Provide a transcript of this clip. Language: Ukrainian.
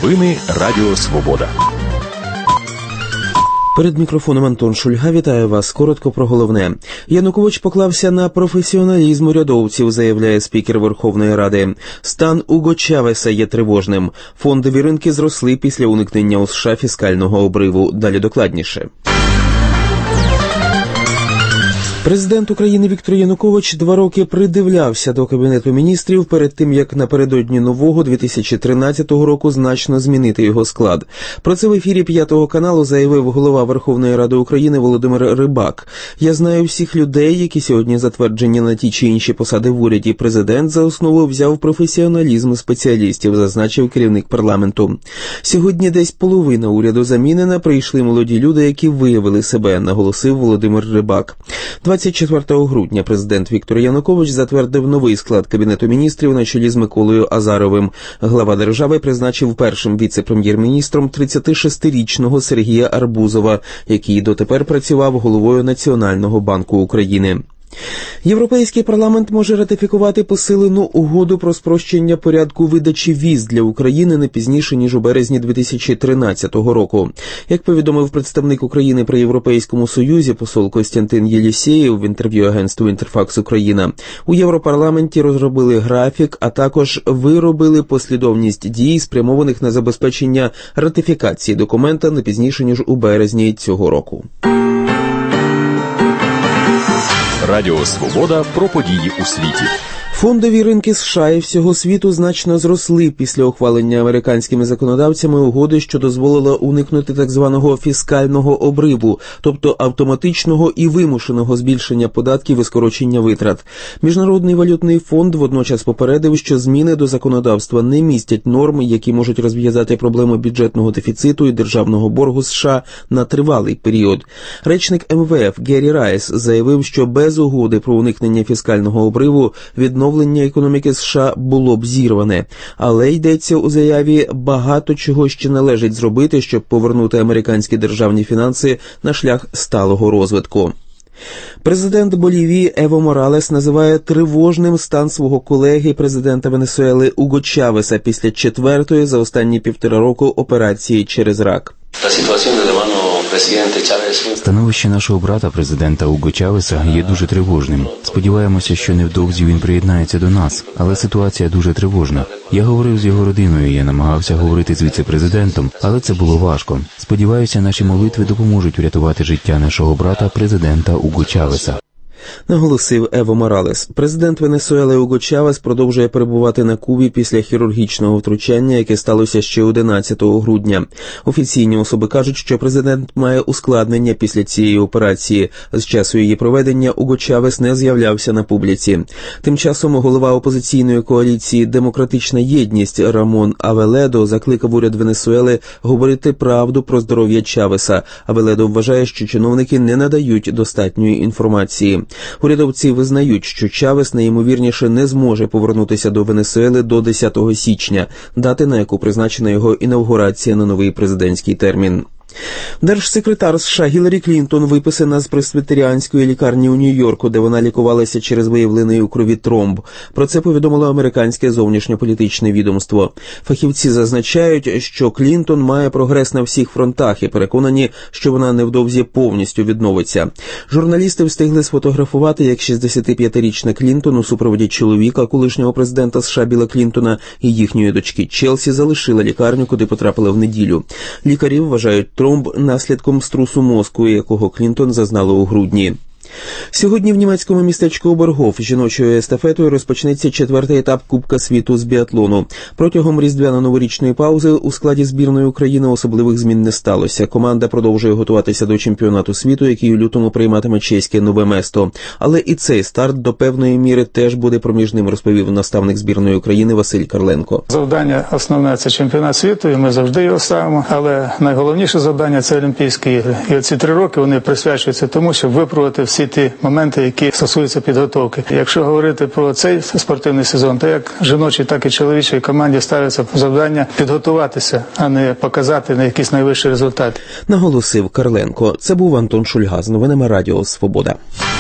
Новини Радіо Свобода. Перед мікрофоном Антон Шульга. Вітаю вас. Коротко про головне. Янукович поклався на професіоналізм урядовців, заявляє спікер Верховної Ради. Стан Уго Чавеса є тривожним. Фондові ринки зросли після уникнення у США фіскального обриву. Далі докладніше. Президент України Віктор Янукович 2 роки придивлявся до Кабінету міністрів перед тим, як напередодні нового 2013 року значно змінити його склад. Про це в ефірі 5 каналу заявив голова Верховної Ради України Володимир Рибак. «Я знаю всіх людей, які сьогодні затверджені на ті чи інші посади в уряді. Президент за основу взяв професіоналізм спеціалістів», зазначив керівник парламенту. «Сьогодні десь половина уряду замінена, прийшли молоді люди, які виявили себе», наголосив Володимир Рибак. 24 грудня президент Віктор Янукович затвердив новий склад Кабінету міністрів на чолі з Миколою Азаровим. Глава держави призначив першим віце-прем'єр-міністром 36-річного Сергія Арбузова, який дотепер працював головою Національного банку України. Європейський парламент може ратифікувати посилену угоду про спрощення порядку видачі віз для України не пізніше, ніж у березні 2013 року. Як повідомив представник України при Європейському Союзі посол Костянтин Єлісєєв в інтерв'ю агентству «Інтерфакс Україна», у Європарламенті розробили графік, а також виробили послідовність дій, спрямованих на забезпечення ратифікації документа не пізніше, ніж у березні цього року. Радіо Свобода про події у світі. Фондові ринки США і всього світу значно зросли після ухвалення американськими законодавцями угоди, що дозволила уникнути так званого фіскального обриву, тобто автоматичного і вимушеного збільшення податків і скорочення витрат. Міжнародний валютний фонд водночас попередив, що зміни до законодавства не містять норм, які можуть розв'язати проблему бюджетного дефіциту і державного боргу США на тривалий період. Речник МВФ Геррі Райс заявив, що без угоди про уникнення фіскального обриву відновлення економіки США було б зірване. Але йдеться у заяві, багато чого ще належить зробити, щоб повернути американські державні фінанси на шлях сталого розвитку. Президент Болівії Ево Моралес називає тривожним стан свого колеги президента Венесуели Уго Чавеса після 4-ї за останні 1,5 року операції через рак. Становище нашого брата, президента Уго Чавеса, є дуже тривожним. Сподіваємося, що невдовзі він приєднається до нас, але ситуація дуже тривожна. Я говорив з його родиною, я намагався говорити з віце-президентом, але це було важко. Сподіваюся, наші молитви допоможуть врятувати життя нашого брата, президента Уго Чавеса, наголосив Ево Моралес. Президент Венесуели Уго Чавес продовжує перебувати на Кубі після хірургічного втручання, яке сталося ще 11 грудня. Офіційні особи кажуть, що президент має ускладнення після цієї операції. З часу її проведення Уго Чавес не з'являвся на публіці. Тим часом голова опозиційної коаліції «Демократична єдність» Рамон Авеледо закликав уряд Венесуели говорити правду про здоров'я Чавеса. Авеледо вважає, що чиновники не надають достатньої інформації. Урядовці визнають, що Чавес найімовірніше не зможе повернутися до Венесуели до 10 січня, дати, на яку призначена його інавгурація на новий президентський термін. Держсекретар США Гіларі Клінтон виписана з пресвітеріанської лікарні у Нью-Йорку, де вона лікувалася через виявлений у крові тромб. Про це повідомило американське зовнішньополітичне відомство. Фахівці зазначають, що Клінтон має прогрес на всіх фронтах і переконані, що вона невдовзі повністю відновиться. Журналісти встигли сфотографувати, як 65-річна Клінтон у супроводі чоловіка, колишнього президента США Білла Клінтона, і їхньої дочки Челсі залишила лікарню, куди потрапила в неділю. Лікарі вважають тромб наслідком струсу мозку, якого Клінтон зазнала у грудні. Сьогодні в німецькому містечку Обергоф жіночою естафетою розпочнеться 4-й етап Кубка світу з біатлону. Протягом різдвяно-новорічної паузи у складі збірної України особливих змін не сталося. Команда продовжує готуватися до чемпіонату світу, який у лютому прийматиме чеське Нове Место. Але і цей старт до певної міри теж буде проміжним, розповів наставник збірної України Василь Карленко. Завдання основне – це чемпіонат світу, і ми завжди його ставимо. Але найголовніше завдання – це Олімпійські ігри. І оці 3 роки вони присвячуються тому, щоб виправити всі ті моменти, які стосуються підготовки. Якщо говорити про цей спортивний сезон, то як жіночій, так і чоловічій команді ставиться завдання підготуватися, а не показати на якісь найвищі результати. Наголосив Карленко. Це був Антон Шульга з новинами Радіо Свобода.